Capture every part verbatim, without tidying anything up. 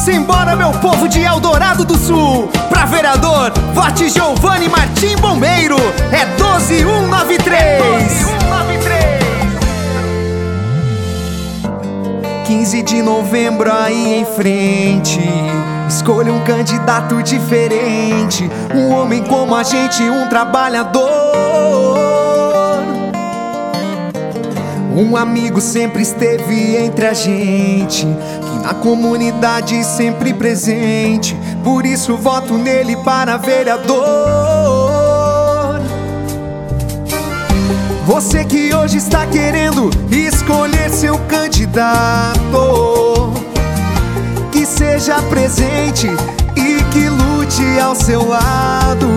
Simbora, meu povo de Eldorado do Sul. Pra vereador, vote Giovanni Martim Bombeiro. É doze um nove três. quinze de novembro aí em frente, escolha um candidato diferente, um homem como a gente, um trabalhador, um amigo sempre esteve entre a gente, que na comunidade sempre presente, por isso voto nele para vereador. Você que hoje está querendo escolher seu candidato, que seja presente e que lute ao seu lado.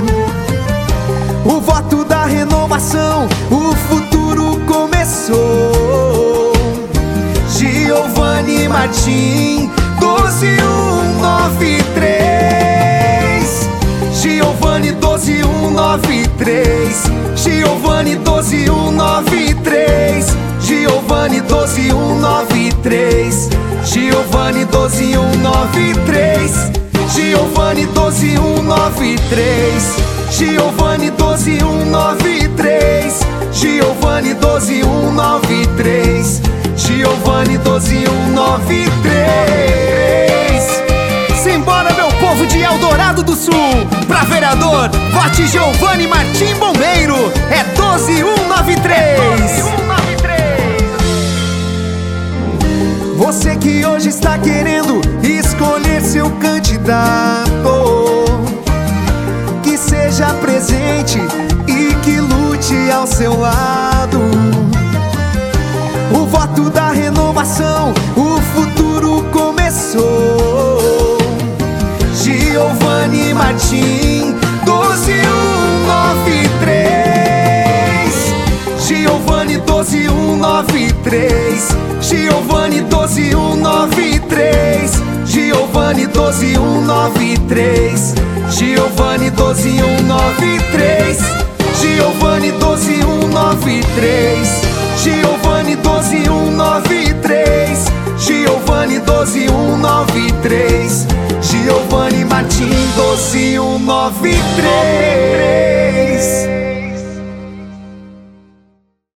O voto da renovação, o futuro começou. Giovanni Martim, doze um nove três. Giovanni doze um nove três. Giovanni doze um nove três. Giovanni doze um nove três. Giovanni doze um nove três. Giovanni doze um nove três. Giovanni doze um nove três. Giovanni doze um nove três. Giovanni doze um nove três. Simbora, meu povo de Eldorado do Sul. Pra vereador, vote Giovanni Martim Bombeiro. É doze um nove três. Você que hoje está querendo escolher seu candidato, que seja presente e que lute ao seu lado. O voto da renovação, o futuro começou. Giovanni Martim, doze um nove três. Giovanni doze um nove três. Giovanni doze um nove três. Giovanni doze um nove três. Giovanni doze um nove três. Giovanni doze um nove três. Giovanni doze um nove três. Giovanni doze um nove três. Giovanni Martim doze um nove três.